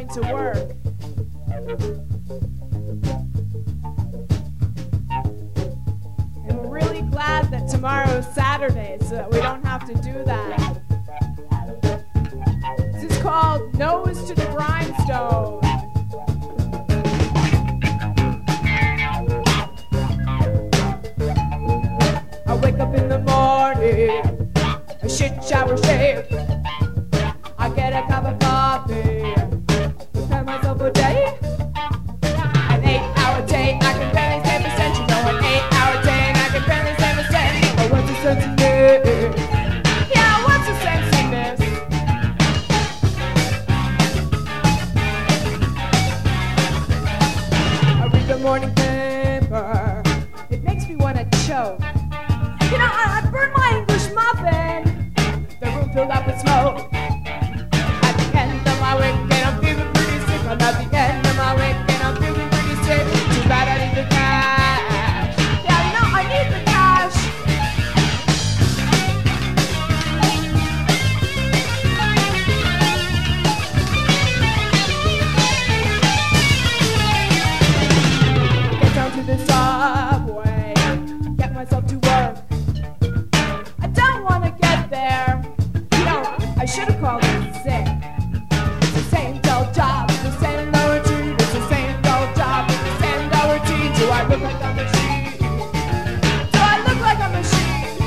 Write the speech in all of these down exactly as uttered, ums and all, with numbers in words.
to work. And we're really glad that tomorrow is Saturday so that we don't have to do that. This is called Nose to the Grindstone. I wake up in the morning, a shit shower shave. I get a cup of coffee, prepare myself a day. An eight-hour day, I can barely stand percent. You know, an eight-hour day, and I can barely stand percent. But what's the sense in this? Yeah, what's the sense in this? I read the morning paper. It makes me want to choke. You know, I, I burned my English muffin. The room filled up with smoke. At the end of my week, and I'm feeling pretty sick. I'm at the end of my week, and I'm feeling pretty sick. Too bad I need the cash. Yeah, no, I need the cash. Get down to the subway, get myself to work. I don't want to get there. You know, I should have called in sick. It's the same dull job, it's the same dull routine. It's the same dull job, it's the same dull routine. Do I look like a machine? Do I look like a machine?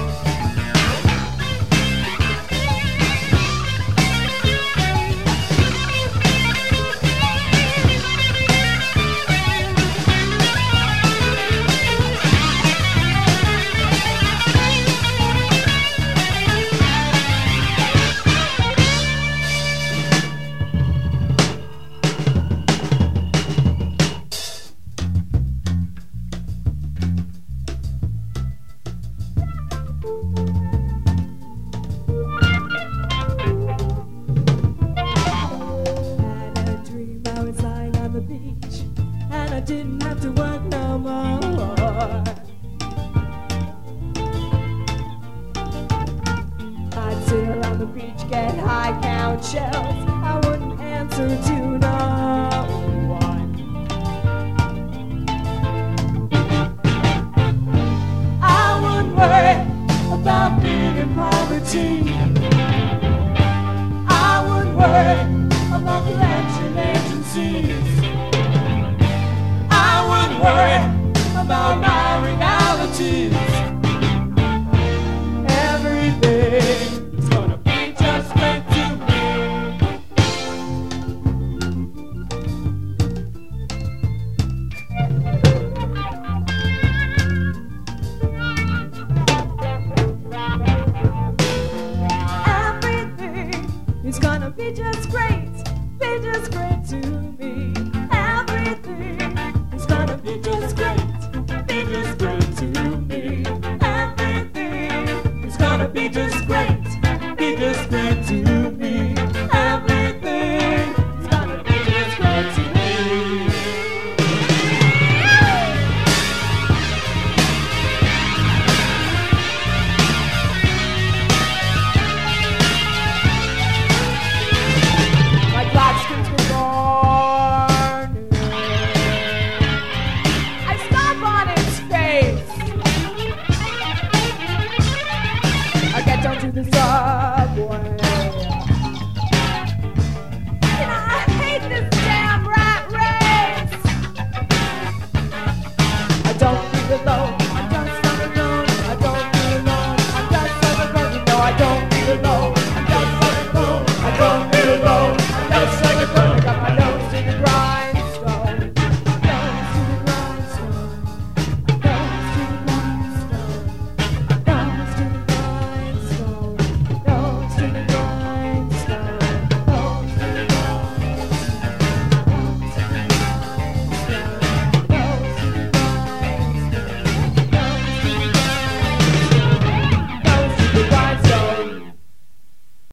Had a dream I was lying on the beach, and I didn't have to work no more. I'd sit around the beach, get high, count shells. I wouldn't answer to no one. I wouldn't worry about being in poverty.